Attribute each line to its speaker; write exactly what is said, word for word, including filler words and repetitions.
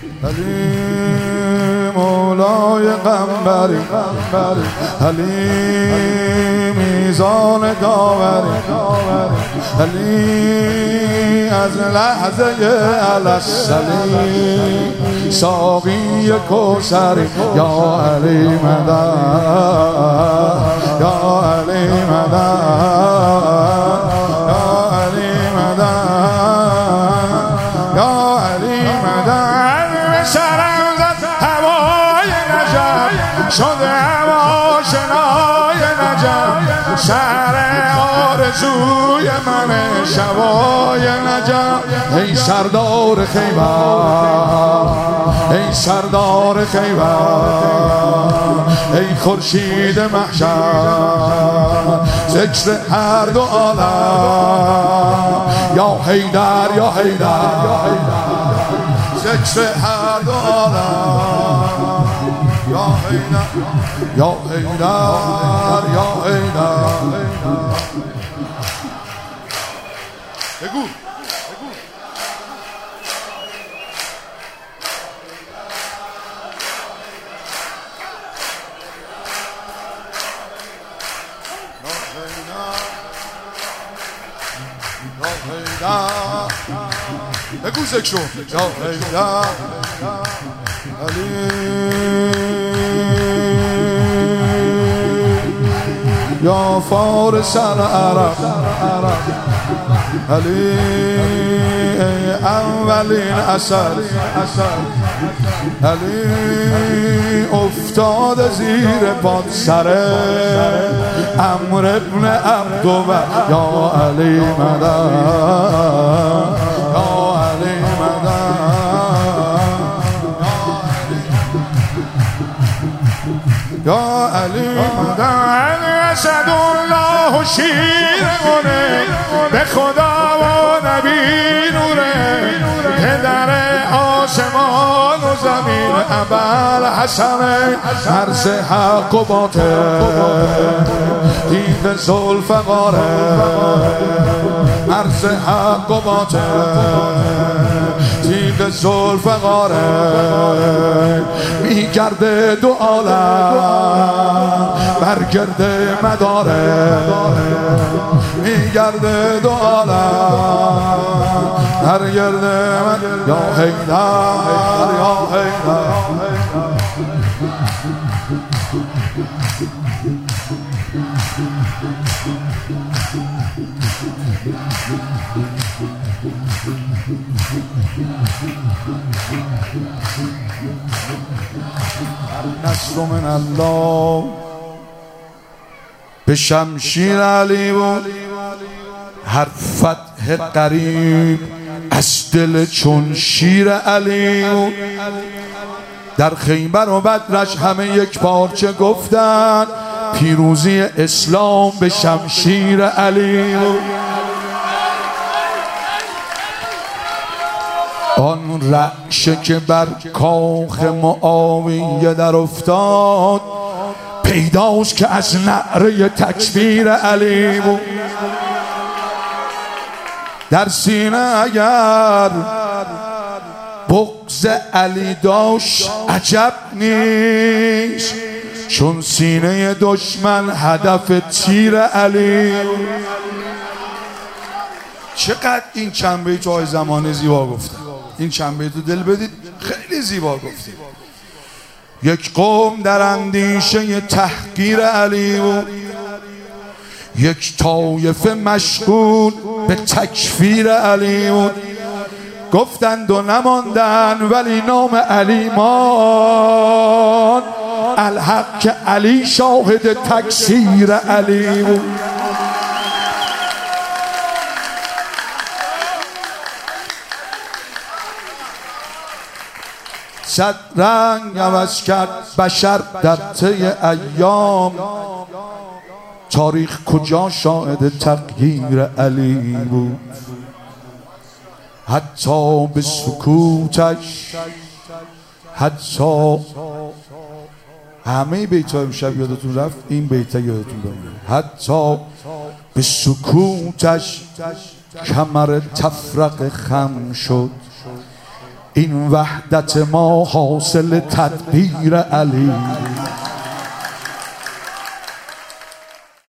Speaker 1: علی مولای قنبری علی میزان داوری علی از لحظه الاسلی ساقی کوثری یا علی مدد یا علی مدد یا علی مدد یا علی مدد سرم زد هوای نجف شد هوا شنای نجف سر آرزوی من شبای نجف ای سردار خیبر ای سردار خیبر ای خورشید محشر ذکر هر دو عالم یا حیدر یا حیدر ذکر هر دو عالم یا حیدر یا حیدر یا حیدر بگو بگو ذکر یا حیدر علی یا فارس العرب علی اولین اثر علی افتاد زیر پاد سر عمرو ابن عبدوبکر یا علی مدد یا علی مدد یا علی مدد اسد الله شیرونه به خدا و نبی نوره پدر آسمان و زمین ابوالحسن عرض حق و باطل دید ذوالفقاره عرض حق و باطل دید ذوالفقاره میگرده دو عالم برگرده مداره میگرده دو عالم برگرده مداره یا حیدر یا حیدر نصر من الله به شمشیر علی بود هر فتح قریب از دل چون شیر علی بود در خیبر و بدرش همه یک پارچه گفتن پیروزی اسلام به شمشیر علی بود آن رعشه که بر کاخ معاویه در افتاد پیداست که از نعره تکبیر علی بود در سینه اگر بغض علی داشت عجب نیست چون سینه دشمن هدف تیر علی. چقدر این چند بیت آقای زمانه زیبا گفته، این چند بیت رو دل بدید، خیلی زیبا گفته. یک قوم در اندیشه تحقیر علی بود، یک طایفه مشغول به تکفیر علی بود. گفتند و نماندن ولی نام علی مان، الحق که علی شاهد تکسیر علی بود. صد رنگ عوض کرد بشر در طی ایام، تاریخ کجا شاهد تغییر علی بود. حتی به سکوتش، حتی همه بیت‌ها امشب یادتون رفت، این بیت‌ها یادتون بمونه. حتی به سکوتش کمر تفرق خم شد، این وحدت ما حاصل تدبیر علی.